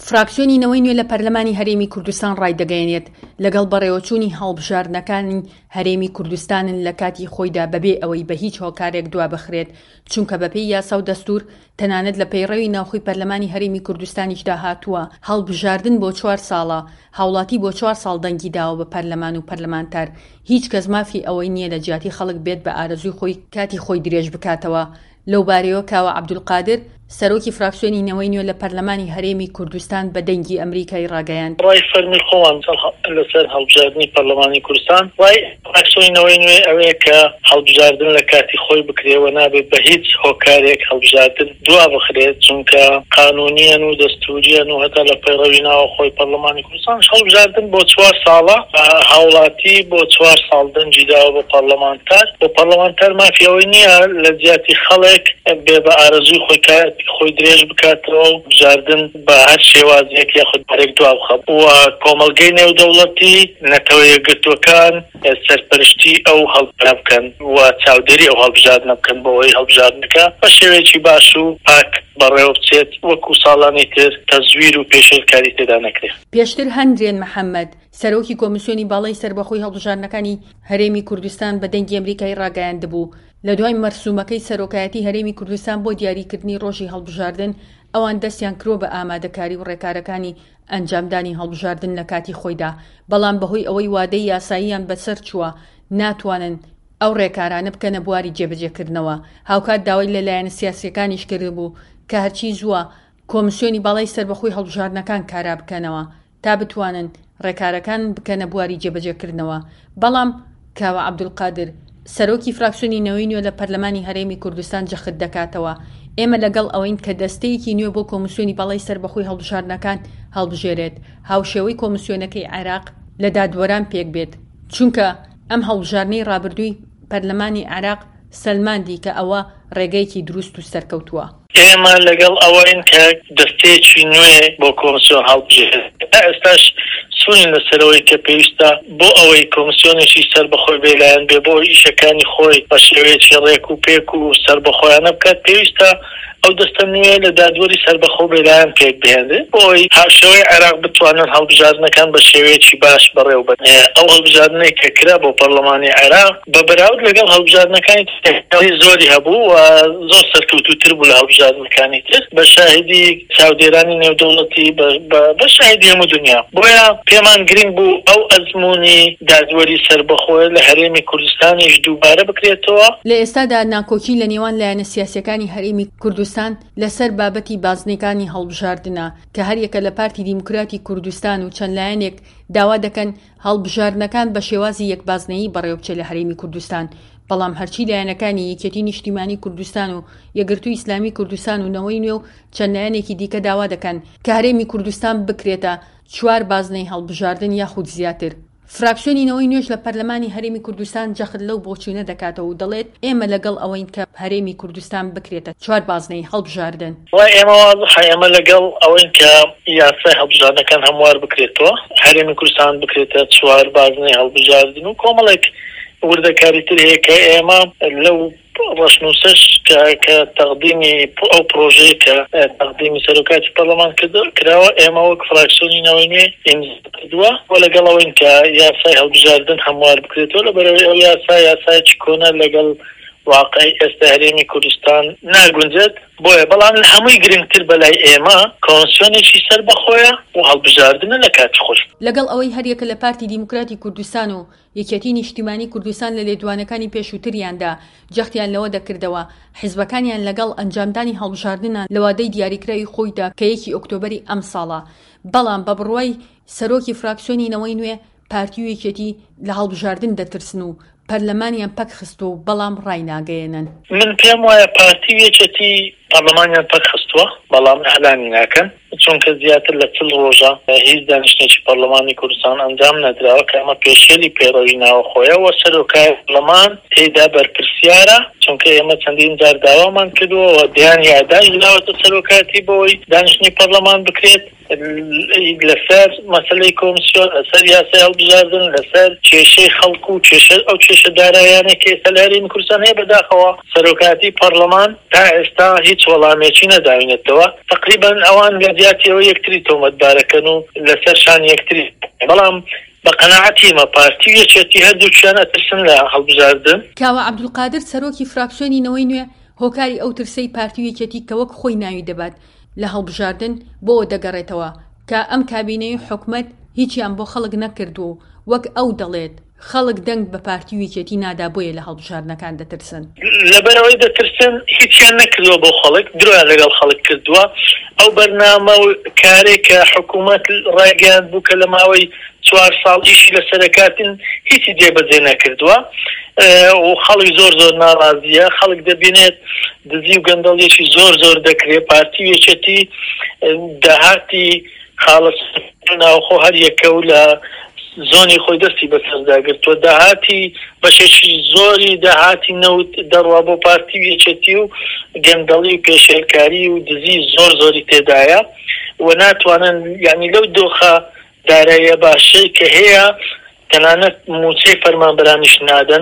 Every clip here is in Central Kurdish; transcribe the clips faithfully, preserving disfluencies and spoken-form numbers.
فراکسیۆنی نەوەی نوێ لە پەرلەمانی هەرێمی کوردستان ڕایدەگەیەنێت لەگەڵ بەڕێوەچوونی هەڵبژاردنەکانی هەرێمی کوردستانن لە کاتی خۆیدا بەبێ ئەوەی بە هیچ هۆکارێک دوا بخرێت، چونکە بەپێی یاسا و دەستوور تەنانەت لە پەیڕەوی ناوخۆی پەرلەمانی هەرێمی کوردستانیشدا هاتووە هەڵبژاردن بۆ چوار ساڵە، هاوڵاتی بۆ چوار ساڵ دەنگی داوە بە پەرلەمان و پەرلەمانتار. هیچ کەس مافی ئەوەی نییە لە جیاتی خەڵک بێت بە ئارەزووی خۆی کاتی خۆی درێژ بکاتەوە. لەو بارەیەوە کاوە عەبدولقادر سەرۆکی فراکسیۆنی نەوەی نوێ لە پەرلەمانی هەرێمی کوردستان بە دەنگی ئەمریکای ڕاگەیاند. ڕای فەرمی خۆوان لەسەر هەڵبژاردنی پەرلەمانی کوردستان وای فراکسیۆنی نەوەی نوێ ئەوەیە کە هەڵبژاردن لە کاتی خۆی بکرێەوە، نابێت بە هیچ هۆکارێک هەڵبژاردن دوا بخرێت، چونکە قانونیەن و دەستوریەن و هەتا لە پەیڕەوی ناوخۆی پەرلەمانی کوردستان هەڵبژاردن بۆ چوار ساڵە هاوڵاتی بۆ چوار ساڵ دەنگی داوە بە پەرلەمانتار. بۆ پەرلەمانتار مافی ئەوەی نییە لە جیاتی خەڵک بێ بە ئارەزووی خۆی خۆی درێژ بکاتەوە و بژاردن بە هەر شێوازێک یاخود بەرێک دوا بخەب و کۆمەڵگەی نێودەوڵەتی نەتەوە یەکگرتووەکان سەرپەرشتی ئەو هەڵبژاردنە بکەن و چاودێری ئەو هەڵبژاردنە بکەن بۆەوەی هەڵبژاردنەکە بە شێوەیەکی باش و پاک بەڕێوە بچێت وەکو ساڵانی تر تەزویر و پێشێرکاری تێدا نەکرێت. پێشتر هەندرێن محەممەد سەرۆکی کۆمیسیۆنی باڵای سەربەخۆی هەڵبژاردنەکانی هەرێمی کوردستان بە دەنگی ئەمریکای ڕاگەیاندبوو لە دوای مەرسومەکەی سەرۆکایەتی هەرێمی کوردستان بۆ دیاریکردنی ڕۆژی هەڵبژاردن ئەوان دەستیان کرۆ بە ئامادەکاری و ڕێکارەکانی ئەنجامدانی هەڵبژاردن لە کاتی خۆیدا، بەڵام بەهۆی ئەوەی وادەی یاساییان بەسەر چووە ناتوانن ئەو ڕێکارانە بکەنە بواری جێبەجێکردنەوە. هاوکات داوای لەلایەنە سیاسیەکانیش کرد بوو کە هەرچی زووە کۆمیسیۆنی باڵای سەربەخۆی هەڵبژاردنەکان کارا بکەنەوە تا بتوانن ڕێکارەکان بکەنە بواری جێبەجێکردنەوە. بەڵام کاوە عەبدولقادر سەرۆکی فراکسیۆنی نەوەی نوێ لە پەرلەمانی هەرێمی کوردستان جەخت دەکاتەوە ئێمە لەگەڵ ئەوەین کە دەستەیەکی نوێ بۆ کۆمیسیۆنی باڵای سەربەخۆی هەڵبژاردنەکان هەڵبژێرێت هاوشێوەی کۆمیسیۆنەکەی عێراق لە دادوەران پێک بێت، چونکە ئەم هەڵبژاردنەی ڕابردووی پەرلەمانی عێراق سەلماندی کە ئەوە ڕێگەیەکی دروست و سەرکەوتووە. ئێمە لەگەڵ ئەوەین کە دەستەیەکی نوێ بۆ کۆمیسیۆن هەڵبژێرێت. ئێستاش سوورین لەسەرەوەی کە پێویستە بۆ ئەوەی کۆمیسیۆنێکی سەربەخۆی بێلایەن بێ بۆ ئیشەکانی خۆی بە شێوەیەکی ڕێک و پێک و سەربەخۆیانە بکات، پێویستە ئەو دەستە نوێ لە دادوەری سەربەخۆ بێلایەن پێک بهێنێت بۆی هاوشێوەی عێراق بتوانن هەڵبژاردنەکان بە شێوەیەکی باش بەڕێوە بن. ئەو هەڵبژاردنەی کە کرا بۆ پەرلەمانی عێراق بە بەراورد لەگەڵ هەڵبژاردنەکانی زۆری هەبوو و زۆر سەرکەوتووتر بوو لە هەڵبژاردنەکانی تر بە شاهدی چاودێرانی نێودەوڵەتی بە شاهدی هەموو دنیا. بۆیە پێمان گرنگ بوو ئەو ئەزموونی دادوەری سەربەخۆ لە هەرێمی کوردستانیش دووبارە بکرێتەوە. لە ئێستادا ناکۆکی لە نێوان لایەنە سیاسیەکانی هەرێمی کوردستان لەسەر بابەتی بازنەکانی هەڵبژاردنە کە هەریەکە لە پارتی دیموکراتی کوردستان و چەند لایەنێک داوا دەکەن هەڵبژاردنەکان بە شێوازی یەک بازنەیی بەڕێوەبچێت لە هەرێمی کوردستان، بەڵام هەرچی لایەنەکانی یەکێتی نیشتیمانی کوردستان و یەکگرتووی ئیسلامی کوردستان و نەوەی نوێ و چەند لایەنێکی دیکە داوا دەکەن کە هەرێمی کوردستان بکرێتە چوار بازنەی هەڵبژاردن یاخود زیاتر. فراکسیۆنی نەوەی نوێژ لە پەرلەمانی هەرێمی کوردستان جەخت لەو بۆچوونە دەکاتەوە و دەڵێت ئێمە لەگەڵ ئەوەین کە هەرێمی کوردستان بکرێتە چوار بازنەی هەڵبژاردن. وای ئێمە واضحە ئێمە لەگەڵ ئەوەین کە یاسای هەڵبژاردنەکان هەموار بکرێتەوە، هەرێمی کوردستان بکرێتە چوار بازنەی هەڵبژاردن و کۆمەڵێک وردەکاری تر هەیە کە ئێمە لەو ڕەشنووسەش کە تەقدیمی ئەو پرۆژەیە کە تەقدیمی سەرۆکاتی پەرلەمان کراوە ئێمە وەک فراکسیۆنی نەوەی نوێ ئیمزا کردووە و لەگەڵ ئەوەین کە یاسای هەڵبژاردن هەموار بکرێتەوە لەبەرەوەی ئەو یاسا یاسایەکی کۆنە لەگەڵ واقعی ئێستا هەرێمی کوردستان ناگونجێت. بۆیە بەڵام لە هەمووی گرنگتر بەلای ئێمە کۆمیسیۆنێکی سەربەخۆیە و هەڵبژاردنە لە کاتی خۆش. لەگەڵ ئەوەی هەریەکە لە پارتی دیموکراتی کوردستان و یەکێتی نیشتیمانی کوردستان لە لێدوانەکانی پێشووتریاندا جەختیان لەوە دەکردەوە حیزبەکانیان لەگەڵ ئەنجامدانی هەڵبژاردنە لە وادەی دیاریکراوی خۆیدا کە یەکی ئۆکتۆبەری ئەم ساڵە، بەڵام بە بڕوای سەرۆکی فراکسیۆنی نەوەی نوێ پارتی و یەکێتی لە هەڵبژاردن دەترسن و پەرلەمانیان پەک خستووە و بەڵام ڕای ناگەێنن. من پێم وایە پارتی و یەکێتی پەرلەمانیان پەک خستووە بەڵام ئەعلانی ناکەن، چونکە زیاتر لە چل ڕۆژە هیچ دانیشتێکی پەرلەمانی کوردستان ئەنجام نەدراوە کە ئەمە پێشێلی پێڕەوی ناوەخۆیەوە سەرۆکای پەرلەمان تێیدا بەرپرسیارە، چونکە ئێمە چەندین جار داوامان کردووە و دیانی ئاداش داوەتە سەرۆکاتی بۆی دانیشتنی پەرلەمان بکرێت لەسەر مەسەلەی کۆمیسیۆن، لەسەر یاسای هەڵبژاردن، لەسەر کێشەی خەڵکو و کێشە ئەو کێشە دارایانێک کە ئێستا لە هەرێمی کوردستان هەیە. بەداخەوە سەرۆکاتی پەرلەمان تا ئێستا هیچ هیچ وەڵامێکی نەداوینێتەوە. تقریبا ئەوان لە زیاتیەوە یەکتری تۆمەتبارەکەن و لەسەرشان یەکتری، بەڵام بە قەناعەتیمە پارتی یەکێتی هەردووچیان ئەترسن لە هەڵبژاردن. کاوە عەبدولقادر سەرۆکی فراکسیۆنی نەوەی نوێ هۆکاری ئەو ترسەی پارتی یەکێتی کە وەک خۆی ناوی دەبات لە هەڵبژاردن بۆ دەگەڕێتەوە کە ئەم کابینەی حکومەت هیچیان بۆ خەڵک نەکردو، وەک ئەو دەڵێت خەڵک دەنگ بە پارتی یەکێتی نادا بۆیە لە هەڵبژاردنەکان دەترسن. لەبەرەوەی دەترسن هیچیان نەکردووە بۆ خەڵک، درۆیان لەگەڵ خەڵک کردووە. ئەو بەرنامە و کارێک کە حکوومەت ڕایگەیاند بوو کە لە ماوەی چوار ساڵ ئیشی لەسەرکاتن هیچی جێبەجێ نەکردووە و خەڵک زۆر زۆر ناڕازیە. خەڵک دەبینێت دزی و گەندەڵیەکی زۆر زۆر دەکرێت. پارتی یەکێتی داهاتی خاڵە ناوخۆ هەر یەکە و لە زۆنی خۆی دەستی بەسەرداگرتووە. داهاتی بەشێکی زۆری داهاتی نەوت دەڕوا بۆ پارتی یەکێتی و گەندەڵی و پێشێلکاری و دزی زۆر زۆری تێدایە و ناتوانن یعنی لەو دۆخە داراییە باشەی کە هەیە تەنانەت موچەی فەرمانبەرانیش نادەن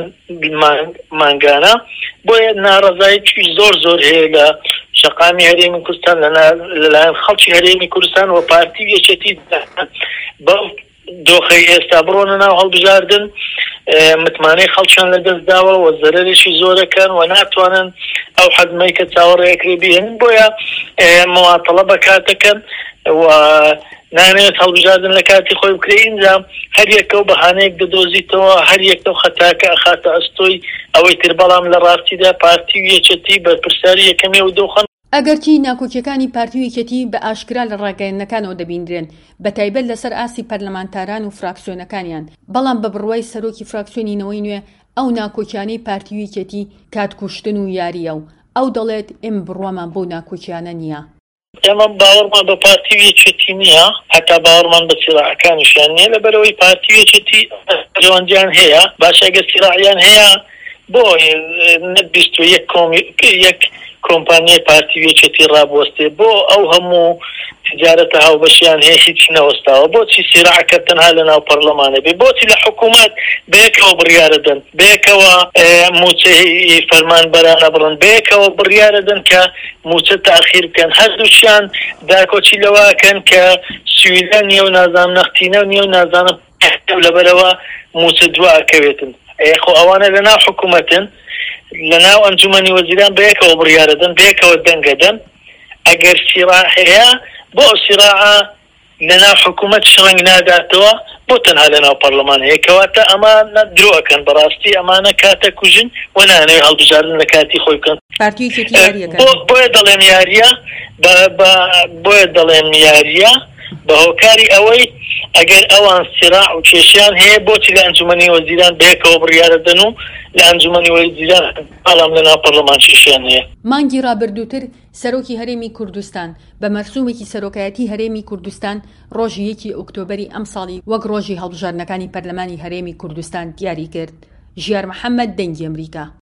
مانگانە. بۆیە ناڕەزایەتی زۆر زۆر هەیە لە شەقامی هەرێمی کوردستان لەلایەن خەڵکی هەرێمی کوردستان و پارتی یەکێتی بەو دۆخەی ئێستا بڕۆنە ناو هەڵبژاردن متمانەی خەڵکیان لەدەست داوە و زەرەرێکی زۆرەکەن و ناتوانن ئەو حەزمەی کە چاوەڕێیەکرێ بێنن. بۆیە موااتەڵە بەکاتەکەن و نانێت هەڵبژاردن لە کاتی خۆی بکرێ. اینجا هەر یەکە و بەهانەیەک دەدۆزیتەوە، هەر یەکە و خەتاکە ئەخاتە ئەستۆی ئەوەی تر، بەڵام لە ڕاستیدا پارتی یەکێتی بە پرسیاری یەکەمی و دۆخەن. ئەگەرچی ناکۆکیەکانی پارتی یەکێتی بە ئاشکرا لە ڕاگەیەنەکانەوە دەبیندرێن بە تایبەت لەسەر ئاسی پەرلەمانتاران و فراکسیۆنەکانیان، بەڵام بە بڕوای سەرۆکی فراکسیۆنی نەوەی نوێ ئەو ناکۆکیانەی پارتی یەکێتی کاتکوشتن و یاریە و ئەو دەڵێت ئێمە بڕوامان بۆ ناکۆکیانە نییە. ئێمە باوەڕمان بە پارتی یەکێتی نییە، هەتا باوەڕمان بە سیراعەکانیشیان نییە، لەبەرەوەی پارتی یەکێتی جوانجیان هەیە. باش ئەگەر سیراعیان هەیە بۆ نەبیست و یەک کۆمپانیای پارتی یەکێتی ڕابوەستێ، بۆ ئەو هەموو تجارەتە هاوبەشیان هەیە هیچی نەوەستاوە. بۆچی سیراعەکە تەنها لە ناو پەرلەمانە بێ؟ بۆچی لە حکوومەت بەیەکەوە بڕیارە دەن، بەیەکەوە موچەی فەرمانبەرانە بڕن، بەیەکەوە بڕیارە دەن کە موچە تاخیر بکەن. هەردووچیان داکۆچی لەوەکەن کە سویلە نییە و نازانم نەختینە نییە و نازانم لەبەرەوە موچە دواکەوێتن. خۆ ئەوانە لە ناو حکوومەتن، لە ناو ئەنجومەنی وەزیران بەیەکەوە بڕیارەدەن، بەیەکەوە دەنگەدەن. ئەگەر سیراع هەیە بۆ سیراعە لە ناو حکوومەت شڕنگ ناداتەوە، بۆ تەنها لە ناو پەرلەمان هەیە. کەواتە ئەمانە درۆەکەن، بەڕاستی ئەمانە کاتە کوژن و نانەوێت هەڵبژاردن لە کاتی خۆی بکەن. بۆیە دەڵێن یاریە، بۆیە دەڵێن یاریە بە هۆکاری ئەوەی ئەگەر ئەوان سیراع و کێشیان هەیە بۆچی لە ئەنجومەنی وەزیران بەیەکەوە بڕیارەدەن و لە ئەنجومەنی وەزیران بەڵام لە ناو پەرلەمان کێشیان هەیە. مانگی ڕابردووتر سەرۆکی هەرێمی کوردستان بە مەرسوومێکی سەرۆکایەتی هەرێمی کوردستان ڕۆژی یەکی ئۆکتۆبەری ئەم ساڵی وەک ڕۆژی هەڵبژاردنەکانی پەرلەمانی هەرێمی کوردستان دیاری کرد. ژیار محەممەد، دەنگی ئەمریکا.